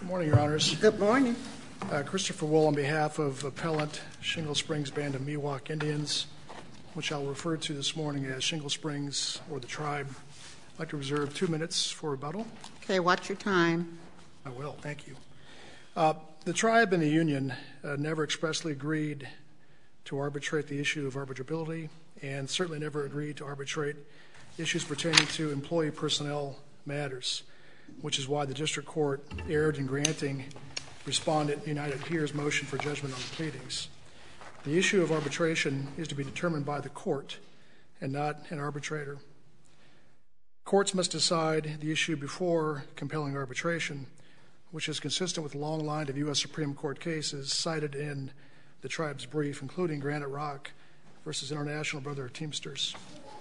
Good morning, Your Honors. Good morning. Christopher Wool on behalf of Appellant Shingle Springs Band of Miwok Indians, which I'll refer to this morning as Shingle Springs or the Tribe. I'd like to reserve 2 minutes for rebuttal. Okay, watch your time. I will, thank you. The Tribe and the Union never expressly agreed to arbitrate the issue of arbitrability and certainly never agreed to arbitrate issues pertaining to employee personnel matters, which is why the District Court erred in granting Respondent United Here's motion for judgment on the pleadings. The issue of arbitration is to be determined by the court and not an arbitrator. Courts must decide the issue before compelling arbitration, which is consistent with a long line of U.S. Supreme Court cases cited in the Tribe's brief, including Granite Rock versus International Brotherhood of Teamsters.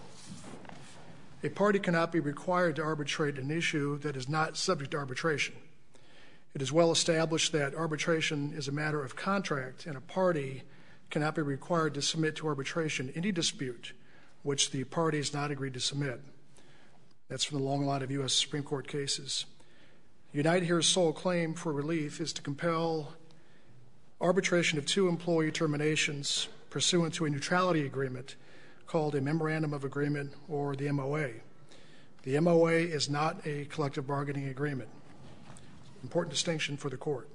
A party cannot be required to arbitrate an issue that is not subject to arbitration. It is well established that arbitration is a matter of contract, and a party cannot be required to submit to arbitration any dispute which the party has not agreed to submit. That's from the long line of U.S. Supreme Court cases. United Here's sole claim for relief is to compel arbitration of 2 employee terminations pursuant to a neutrality agreement called a Memorandum of Agreement, or the MOA. The MOA is not a collective bargaining agreement. Important distinction for the court.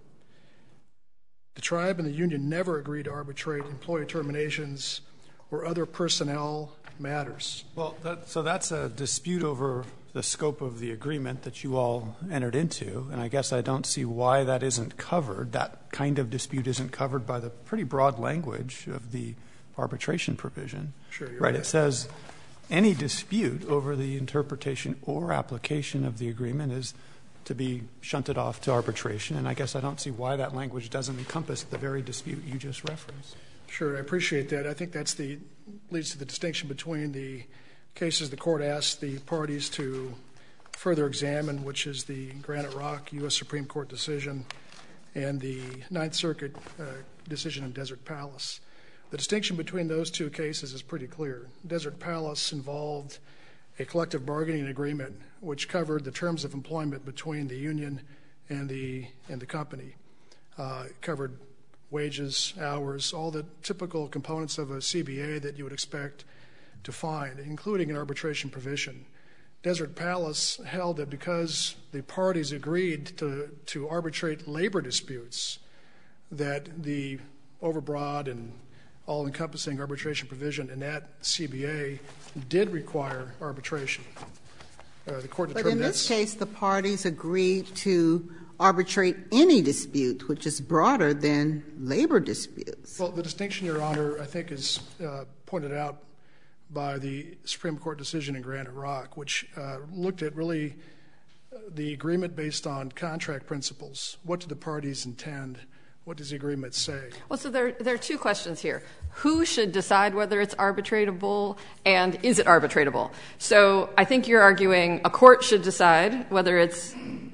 The Tribe and the Union never agreed to arbitrate employee terminations or other personnel matters. Well, so that's a dispute over the scope of the agreement that you all entered into, and I guess I don't see why that isn't covered. That kind of dispute isn't covered by the pretty broad language of the arbitration provision. Sure, you're right. It says any dispute over the interpretation or application of the agreement is to be shunted off to arbitration, and I guess I don't see why that language doesn't encompass the very dispute you just referenced. Sure, I appreciate that. I think that's leads to the distinction between the cases the court asked the parties to further examine, which is the Granite Rock U.S. Supreme Court decision and the Ninth Circuit decision in Desert Palace. The distinction between those 2 cases is pretty clear. Desert Palace involved a collective bargaining agreement which covered the terms of employment between the union and the company. It covered wages, hours, all the typical components of a CBA that you would expect to find, including an arbitration provision. Desert Palace held that because the parties agreed to arbitrate labor disputes, that the overbroad and all-encompassing arbitration provision in that CBA did require arbitration. The court determined but in this case, the parties agreed to arbitrate any dispute, which is broader than labor disputes. Well, the distinction, Your Honor, I think is pointed out by the Supreme Court decision in Granite Rock, which looked at really the agreement based on contract principles. What do the parties intend? What does the agreement say? Well, so there are 2 questions here. Who should decide whether it's arbitratable, and is it arbitratable? So I think you're arguing a court should decide whether it's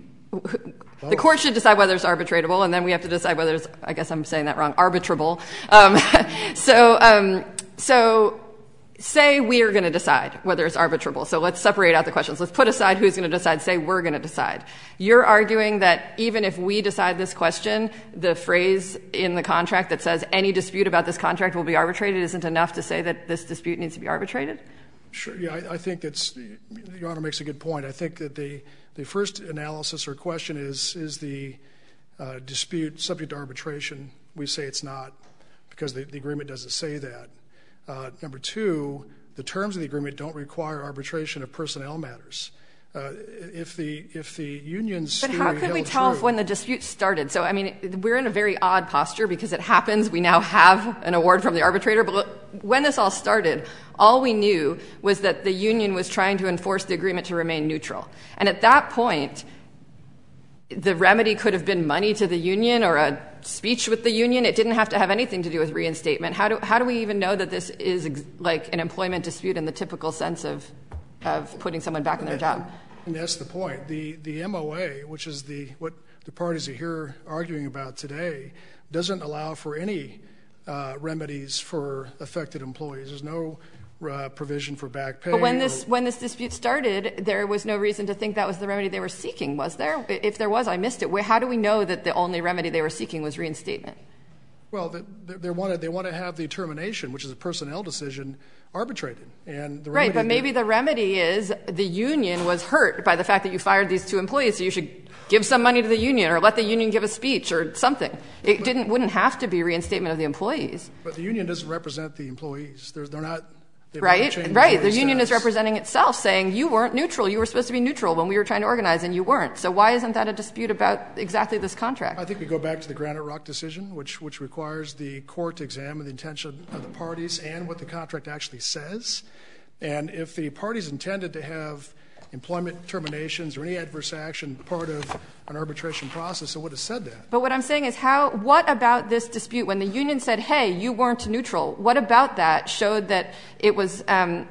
the court should decide whether it's arbitratable, and then we have to decide whether it's, I guess I'm saying that wrong, arbitrable. So say we're going to decide whether it's arbitrable. So let's separate out the questions. Let's put aside who's going to decide. Say we're going to decide. You're arguing that even if we decide this question, the phrase in the contract that says any dispute about this contract will be arbitrated isn't enough to say that this dispute needs to be arbitrated? Sure. Yeah, I think that's – Your Honor makes a good point. I think that the first analysis or question is the dispute subject to arbitration. We say it's not because the agreement doesn't say that. Number 2, the terms of the agreement don't require arbitration of personnel matters. If the union's But theory how could we held tell true, when the dispute started? So, I mean, we're in a very odd posture because it happens. We now have an award from the arbitrator. But when this all started, all we knew was that the union was trying to enforce the agreement to remain neutral. And at that point, the remedy could have been money to the union or a speech with the union. It didn't have to have anything to do with reinstatement. How do we even know that this is like an employment dispute in the typical sense of putting someone back in their job? And that's the point. The MOA, which is what the parties are here arguing about today, doesn't allow for any remedies for affected employees. There's no provision for back pay. But when this dispute started, there was no reason to think that was the remedy they were seeking, was there? If there was, I missed it. How do we know that the only remedy they were seeking was reinstatement? Well, they want to have the termination, which is a personnel decision, arbitrated. And the right, but maybe the remedy is the union was hurt by the fact that you fired these two employees, so you should give some money to the union or let the union give a speech or something. It wouldn't have to be reinstatement of the employees. But the union doesn't represent the employees. They're not. Right. The union is representing itself, saying you weren't neutral. You were supposed to be neutral when we were trying to organize, and you weren't. So why isn't that a dispute about exactly this contract? I think we go back to the Granite Rock decision, which requires the court to examine the intention of the parties and what the contract actually says. And if the parties intended to have employment terminations or any adverse action part of an arbitration process, it would have said that. But what I'm saying is what about this dispute when the union said, hey, you weren't neutral? What about that showed that it was kind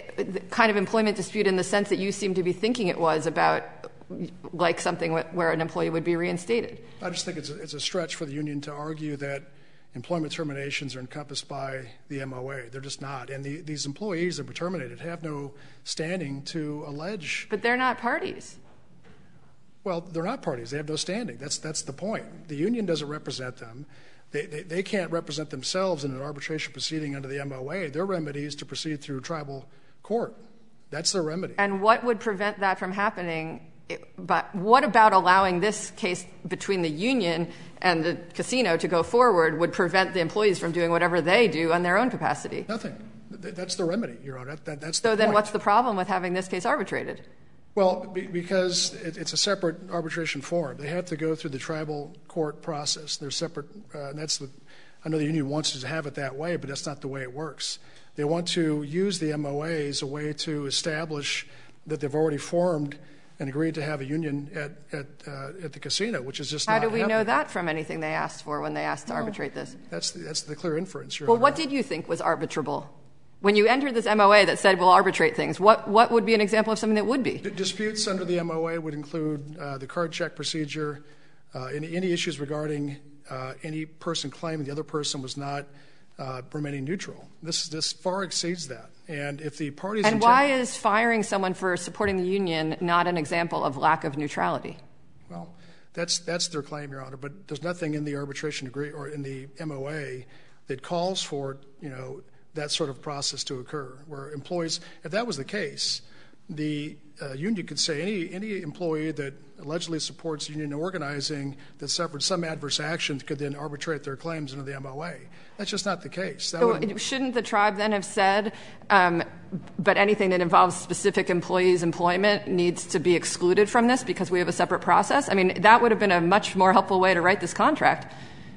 of employment dispute in the sense that you seem to be thinking it was about like something where an employee would be reinstated? I just think it's a stretch for the union to argue that employment terminations are encompassed by the MOA. They're just not. And these employees that were terminated have no standing to allege. But they're not parties. Well, they're not parties. They have no standing. That's the point. The union doesn't represent them. They can't represent themselves in an arbitration proceeding under the MOA. Their remedy is to proceed through tribal court. That's their remedy. And what would prevent that from happening? But what about allowing this case between the union and the casino to go forward would prevent the employees from doing whatever they do on their own capacity? Nothing. That's the remedy, Your Honor. That's so the then point. What's the problem with having this case arbitrated? Well, because it's a separate arbitration forum. They have to go through the tribal court process. They're separate. And I know the union wants to have it that way, but that's not the way it works. They want to use the MOA as a way to establish that they've already formed and agreed to have a union at the casino, which is just not happening. How do we know that from anything they asked for when they asked to arbitrate this? That's the clear inference, Your Well, Honor. what did you think was arbitrable? When you entered this MOA that said we'll arbitrate things, what would be an example of something that would be? Disputes under the MOA would include the card check procedure, any issues regarding any person claiming the other person was not remaining neutral. This far exceeds that. And if the parties And why is firing someone for supporting the union not an example of lack of neutrality? Well, that's their claim, Your Honor. But there's nothing in the arbitration agree or in the MOA that calls for that sort of process to occur. Where employees, if that was the case, the union could say any employee that allegedly supports union organizing that suffered some adverse action could then arbitrate their claims under the MOA. That's just not the case. So shouldn't the tribe then have said, but anything that involves specific employees' employment needs to be excluded from this because we have a separate process? I mean, that would have been a much more helpful way to write this contract.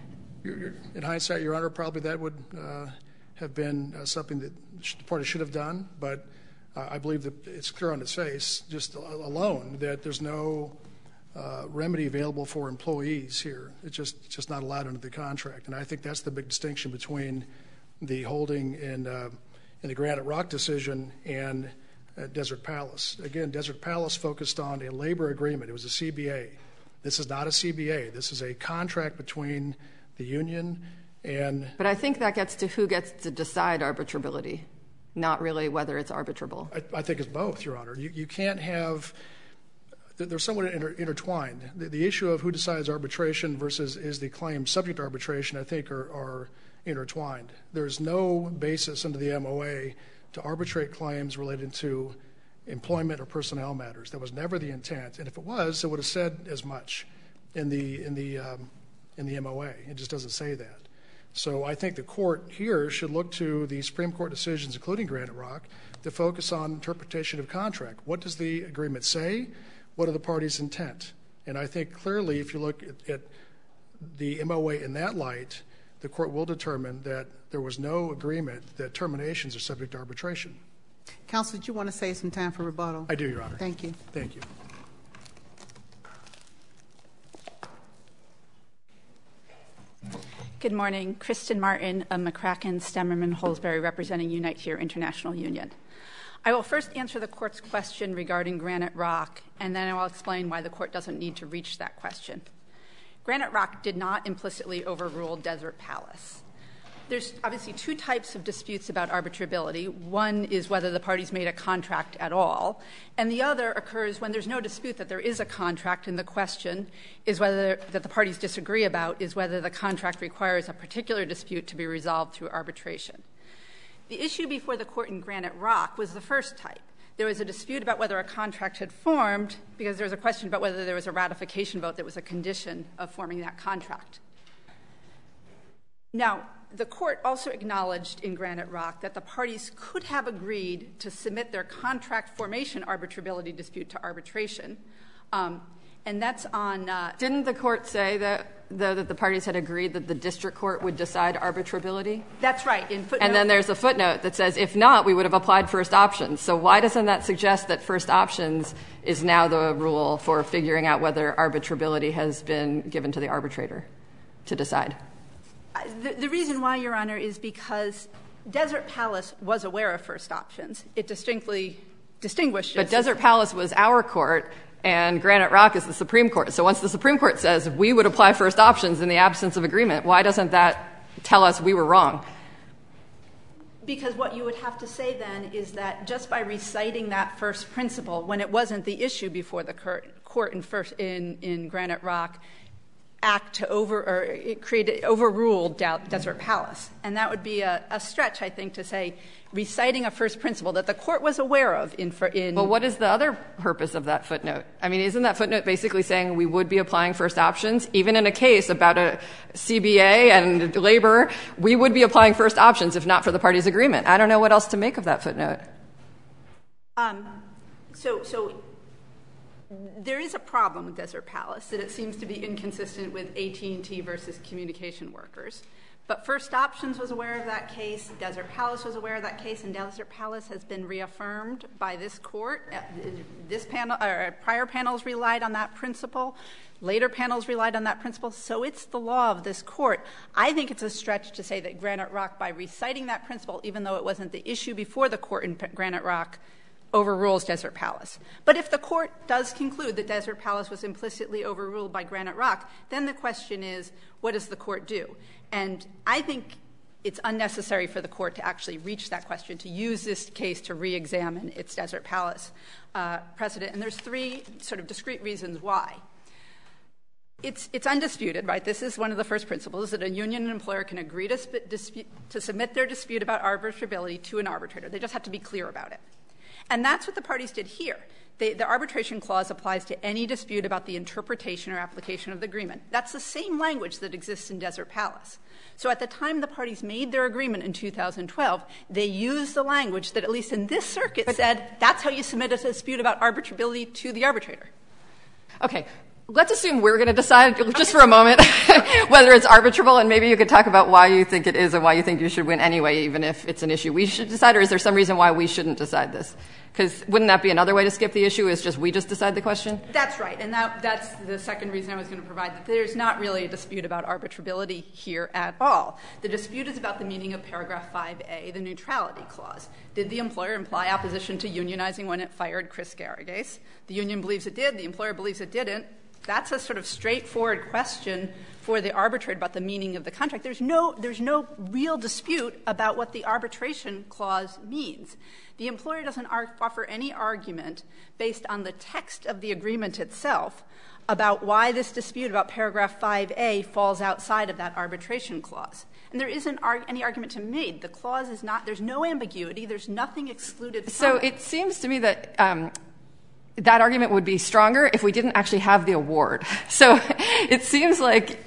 In hindsight, Your Honor, probably that would have been something that the party should have done, but I believe that it's clear on its face, just alone, that there's no remedy available for employees here. It's just not allowed under the contract. And I think that's the big distinction between the holding in the Granite Rock decision and Desert Palace. Again, Desert Palace focused on a labor agreement. It was a CBA. This is not a CBA. This is a contract between the union and... But I think that gets to who gets to decide arbitrability, not really whether it's arbitrable. I think it's both, Your Honor. You can't have... They're somewhat intertwined. The issue of who decides arbitration versus is the claim subject to arbitration, I think, are intertwined. There's no basis under the MOA to arbitrate claims related to employment or personnel matters. That was never the intent. And if it was, it would have said as much in the MOA. It just doesn't say that. So I think the court here should look to the Supreme Court decisions, including Granite Rock, to focus on interpretation of contract. What does the agreement say? What are the parties' intent? And I think clearly if you look at the MOA in that light, the court will determine that there was no agreement that terminations are subject to arbitration. Counsel, did you want to save some time for rebuttal? I do, Your Honor. Thank you. Thank you. Good morning. Kristen Martin of McCracken, Stemmerman, Holsbury, representing Unite Here International Union. I will first answer the court's question regarding Granite Rock, and then I will explain why the court doesn't need to reach that question. Granite Rock did not implicitly overrule Desert Palace. There's obviously two types of disputes about arbitrability. One is whether the parties made a contract at all, and the other occurs when there's no dispute that there is a contract, and the question is whether that the parties disagree about is whether the contract requires a particular dispute to be resolved through arbitration. The issue before the court in Granite Rock was the first type. There was a dispute about whether a contract had formed because there was a question about whether there was a ratification vote that was a condition of forming that contract. Now, the court also acknowledged in Granite Rock that the parties could have agreed to submit their contract formation arbitrability dispute to arbitration, and that's on Didn't the court say that the parties had agreed that the district court would decide arbitrability? That's right. And then there's a footnote that says, if not, we would have applied first options. So why doesn't that suggest that first options is now the rule for figuring out whether arbitrability has been given to the arbitrator to decide? The reason why, Your Honor, is because Desert Palace was aware of first options. It distinctly distinguished it. But Desert Palace was our court, and Granite Rock is the Supreme Court. So once the Supreme Court says we would apply first options in the absence of agreement, why doesn't that tell us we were wrong? Because what you would have to say then is that just by reciting that first principle, when it wasn't the issue before the court in Granite Rock, overruled Desert Palace. And that would be a stretch, I think, to say reciting a first principle that the court was aware of in Well, what is the other purpose of that footnote? I mean, isn't that footnote basically saying we would be applying first options? Even in a case about a CBA and labor, we would be applying first options if not for the parties' agreement. I don't know what else to make of that footnote. So there is a problem with Desert Palace, that it seems to be inconsistent with AT&T versus communication workers. But First Options was aware of that case, Desert Palace was aware of that case, and Desert Palace has been reaffirmed by this court. This panel, prior panels relied on that principle. Later panels relied on that principle. So it's the law of this court. I think it's a stretch to say that Granite Rock, by reciting that principle, even though it wasn't the issue before the court in Granite Rock, overrules Desert Palace. But if the court does conclude that Desert Palace was implicitly overruled by Granite Rock, then the question is, what does the court do? And I think it's unnecessary for the court to actually reach that question, to use this case to re-examine its Desert Palace precedent. And there's three sort of discrete reasons why. It's undisputed, right? This is one of the first principles, that a union and employer can agree to submit their dispute about arbitrability to an arbitrator. They just have to be clear about it. And that's what the parties did here. The arbitration clause applies to any dispute about the interpretation or application of the agreement. That's the same language that exists in Desert Palace. So at the time the parties made their agreement in 2012, they used the language that, at least in this circuit, said that's how you submit a dispute about arbitrability to the arbitrator. Okay. Let's assume we're going to decide, just for a moment, whether it's arbitrable, and maybe you could talk about why you think it is and why you think you should win anyway, even if it's an issue we should decide, or is there some reason why we shouldn't decide this? Because wouldn't that be another way to skip the issue, is just we just decide the question? That's right, and that's the second reason I was going to provide, that there's not really a dispute about arbitrability here at all. The dispute is about the meaning of paragraph 5A, the neutrality clause. Did the employer imply opposition to unionizing when it fired Chris Garrigas? The union believes it did, the employer believes it didn't. That's a sort of straightforward question for the arbitrator about the meaning of the contract. There's no real dispute about what the arbitration clause means. The employer doesn't offer any argument based on the text of the agreement itself about why this dispute about paragraph 5A falls outside of that arbitration clause. And there isn't any argument to be made. The clause is not — there's no ambiguity. There's nothing excluded from So it seems to me that that argument would be stronger if we didn't actually have the award. So it seems like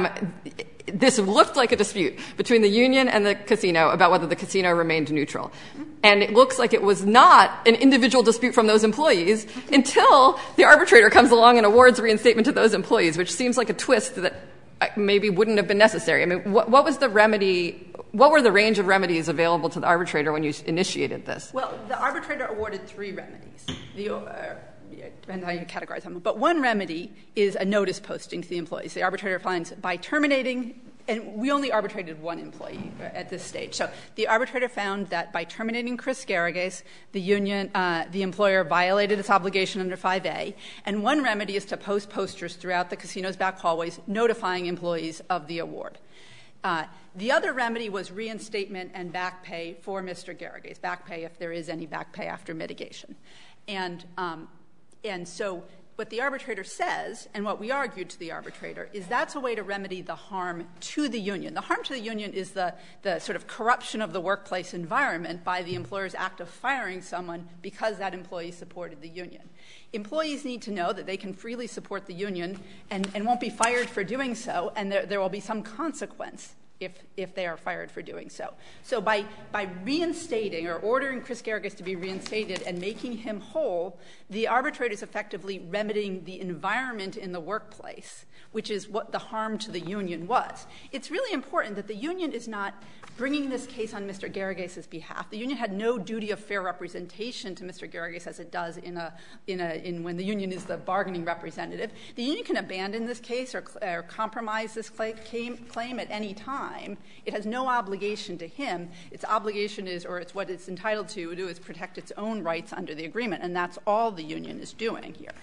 this looked like a dispute between the union and the casino about whether the casino remained neutral. And it looks like it was not an individual dispute from those employees until the arbitrator comes along and awards reinstatement to those employees, which seems like a twist that maybe wouldn't have been necessary. I mean, what was the remedy — what were the range of remedies available to the arbitrator when you initiated this? Well, the arbitrator awarded 3 remedies. Depends how you categorize them. But one remedy is a notice posting to the employees. The arbitrator finds by terminating — and we only arbitrated one employee at this stage. So the arbitrator found that by terminating Chris Garrigas, the union — the employer violated its obligation under 5A. And one remedy is to post posters throughout the casino's back hallways notifying employees of the award. The other remedy was reinstatement and back pay for Mr. Garrigaze, back pay if there is any back pay after mitigation. And so what the arbitrator says, and what we argued to the arbitrator, is that's a way to remedy the harm to the union. The harm to the union is the sort of corruption of the workplace environment by the employer's act of firing someone because that employee supported the union. Employees need to know that they can freely support the union and won't be fired for doing so, and there will be some consequence if they are fired for doing so. So by reinstating or ordering Chris Garrigaze to be reinstated and making him whole, the arbitrator is effectively remedying the environment in the workplace, which is what the harm to the union was. It's really important that the union is not bringing this case on Mr. Garrigaze's behalf. The union had no duty of fair representation to Mr. Garrigaze as it does in when the union is the bargaining representative. The union can abandon this case or compromise this claim at any time. It has no obligation to him. Its obligation is, or it's what it's entitled to do, is protect its own rights under the agreement, and that's all the union is doing here.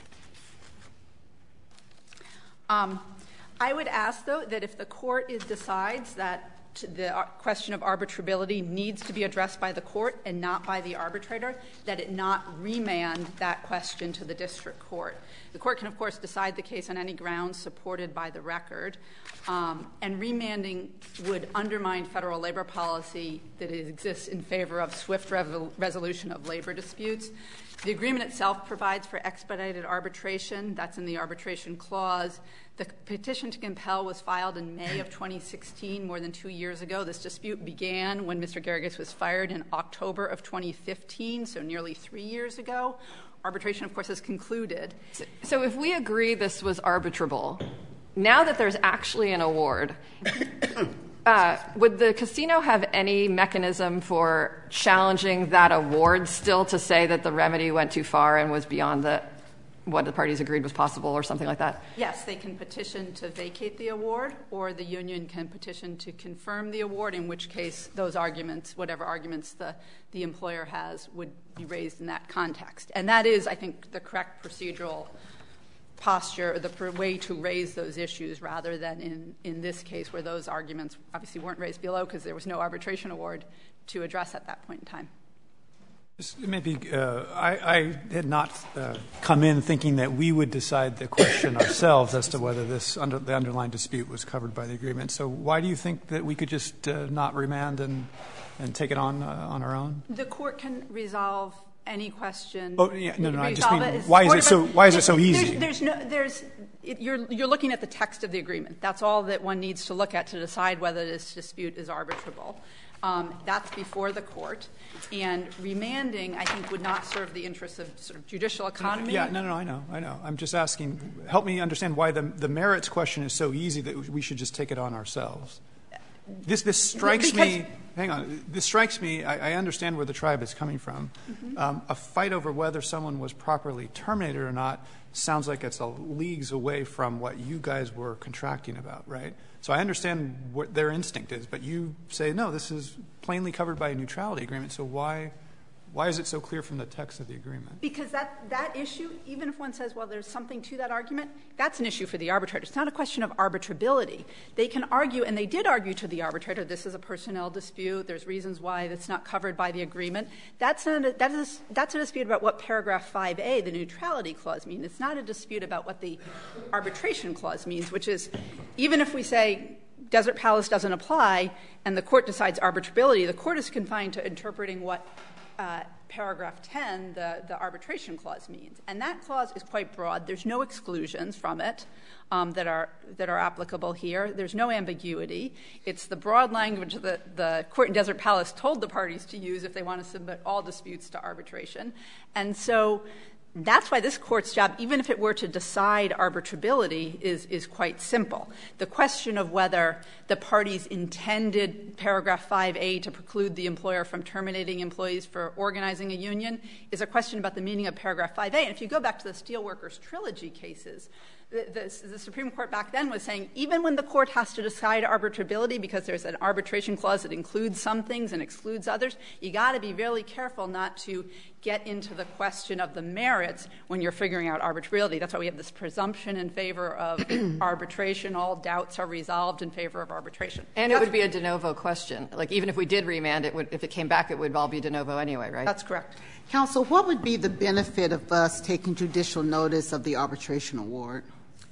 I would ask, though, that if the court decides that the question of arbitrability needs to be addressed by the court and not by the arbitrator, that it not remand that question to the district court. The court can, of course, decide the case on any grounds supported by the record, and remanding would undermine federal labor policy that exists in favor of swift resolution of labor disputes. The agreement itself provides for expedited arbitration. That's in the arbitration clause. The petition to compel was filed in May of 2016, more than 2 years ago. This dispute began when Mr. Garrigaze was fired in October of 2015, so nearly 3 years ago. Arbitration, of course, has concluded. So if we agree this was arbitrable, now that there's actually an award, would the casino have any mechanism for challenging that award still to say that the remedy went too far and was beyond what the parties agreed was possible or something like that? Yes, they can petition to vacate the award, or the union can petition to confirm the award, in which case those arguments, whatever arguments the employer has, would be raised in that context. And that is, I think, the correct procedural posture, the way to raise those issues, rather than in this case where those arguments obviously weren't raised below because there was no arbitration award to address at that point in time. Maybe I had not come in thinking that we would decide the question ourselves as to whether the underlying dispute was covered by the agreement. So why do you think that we could just not remand and take it on our own? The court can resolve any question. Oh, yeah, no, I just mean, why is it so easy? You're looking at the text of the agreement. That's all that one needs to look at to decide whether this dispute is arbitrable. That's before the court. And remanding, I think, would not serve the interests of sort of judicial economy. Yeah, no, I know. I'm just asking, help me understand why the merits question is so easy that we should just take it on ourselves. This strikes me, hang on, this strikes me, I understand where the tribe is coming from. Mm-hmm. A fight over whether someone was properly terminated or not sounds like it's leagues away from what you guys were contracting about, right? So I understand what their instinct is, but you say, no, this is plainly covered by a neutrality agreement, so why is it so clear from the text of the agreement? Because that issue, even if one says, well, there's something to that argument, that's an issue for the arbitrator. It's not a question of arbitrability. They can argue, and they did argue to the arbitrator, this is a personnel dispute, there's reasons why it's not covered by the agreement. That's a dispute about what paragraph 5A, the neutrality clause, means. It's not a dispute about what the arbitration clause means, which is, even if we say Desert Palace doesn't apply and the court decides arbitrability, the court is confined to interpreting what paragraph 10, the arbitration clause, means. And that clause is quite broad. There's no exclusions from it that are applicable here. There's no ambiguity. It's the broad language that the court in Desert Palace told the parties to use if they want to submit all disputes to arbitration. And so that's why this court's job, even if it were to decide arbitrability, is quite simple. The question of whether the parties intended paragraph 5A to preclude the employer from terminating employees for organizing a union is a question about the meaning of paragraph 5A. And if you go back to the Steelworkers Trilogy cases, The Supreme Court back then was saying even when the court has to decide arbitrability because there's an arbitration clause that includes some things and excludes others, you got to be really careful not to get into the question of the merits when you're figuring out arbitrability. That's why we have this presumption in favor of arbitration. All doubts are resolved in favor of arbitration. And it would be a de novo question. Like, even if we did remand, if it came back, it would all be de novo anyway, right? That's correct. Counsel, what would be the benefit of us taking judicial notice of the arbitration award?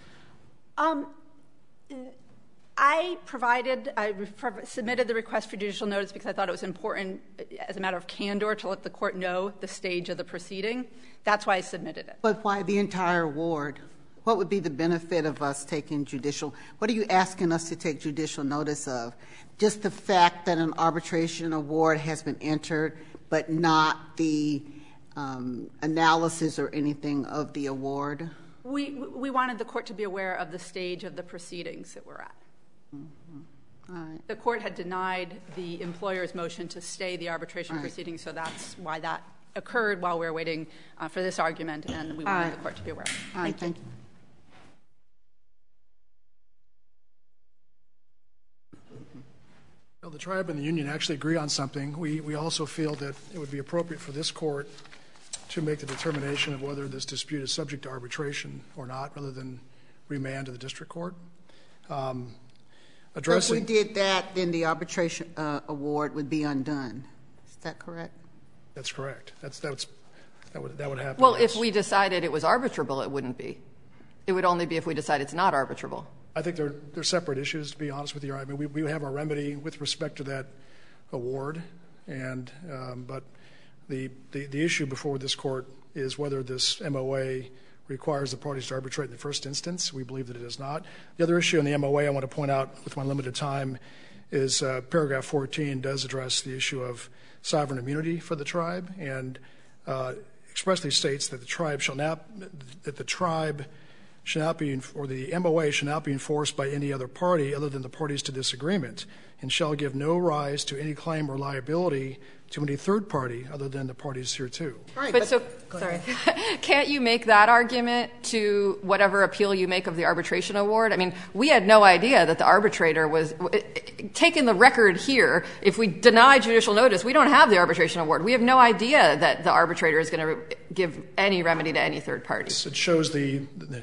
I submitted the request for judicial notice because I thought it was important as a matter of candor to let the court know the stage of the proceeding. That's why I submitted it. But why the entire award? What would be the benefit of us taking judicial? What are you asking us to take judicial notice of? Just the fact that an arbitration award has been entered, but not the analysis or anything of the award? We wanted the court to be aware of the stage of the proceedings that we're at. Mm-hmm. All right. The court had denied the employer's motion to stay the arbitration proceedings, so that's why that occurred while we were waiting for this argument, and we wanted the court to be aware. All right, thank you. Well, the tribe and the union actually agree on something. We also feel that it would be appropriate for this court to make the determination of whether this dispute is subject to arbitration or not, rather than remand to the district court. If we did that, then the arbitration award would be undone. Is that correct? That's correct. That would happen. Well, if we decided it was arbitrable, it wouldn't be. It would only be if we decide it's not arbitrable. I think they're separate issues, to be honest with you. I mean, we have our remedy with respect to that award, and but the issue before this court is whether this MOA requires the parties to arbitrate in the first instance. We believe that it does not. The other issue in the MOA I want to point out with my limited time is paragraph 14 does address the issue of sovereign immunity for the tribe, and expressly states that the tribe shall not be, or the MOA shall not be enforced by any other party other than the parties to this agreement, and shall give no rise to any claim or liability to any third party other than the parties hereto. Right, but can't you make that argument to whatever appeal you make of the arbitration award? I mean, we had no idea that the arbitrator was taking the record here. If we deny judicial notice, we don't have the arbitration award. We have no idea that the arbitrator is going to give any remedy to any third party. It shows the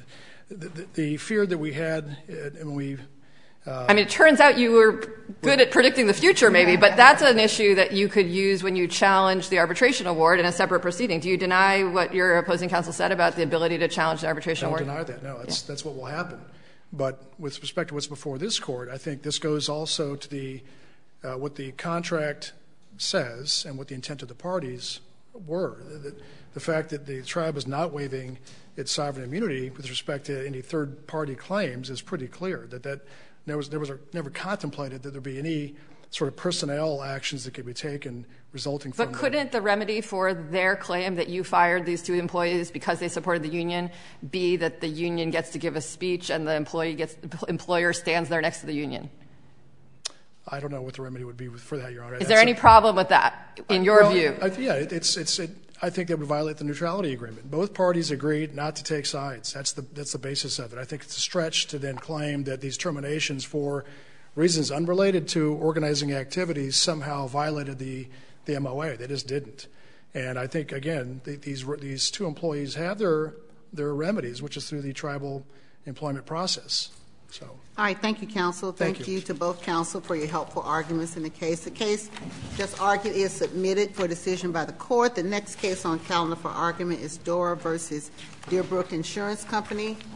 fear that we had when we. I mean, it turns out you were good at predicting the future, maybe, but that's an issue that you could use when you challenge the arbitration award in a separate proceeding. Do you deny what your opposing counsel said about the ability to challenge the arbitration award? I don't deny that. No, that's what will happen. But with respect to what's before this court, I think this goes also to the what the contract says and what the intent of the parties were. The fact that the tribe is not waiving its sovereign immunity with respect to any third-party claims is pretty clear. That there was never contemplated that there would be any sort of personnel actions that could be taken resulting from. But couldn't the remedy for their claim that you fired these two employees because they supported the union be that the union gets to give a speech and the employer stands there next to the union? I don't know what the remedy would be for that, Your Honor. Is there any problem with that, in your view? I think that would violate the neutrality agreement. Both parties agreed not to take sides. That's the basis of it. I think it's a stretch to then claim that these terminations for reasons unrelated to organizing activities somehow violated the MOA. They just didn't. And I think, again, these two employees have their remedies, which is through the tribal employment process. So. All right. Thank you, counsel. Thank you to both counsel for your helpful arguments in the case. The case just argued is submitted for decision by the court. The next case on calendar for argument is Dora versus Deerbrook Insurance Company.